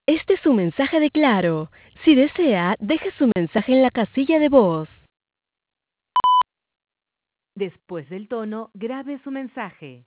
Este es su mensaje de Claro. Si desea, deje su mensaje en la casilla de voz. Después del tono, grabe su mensaje.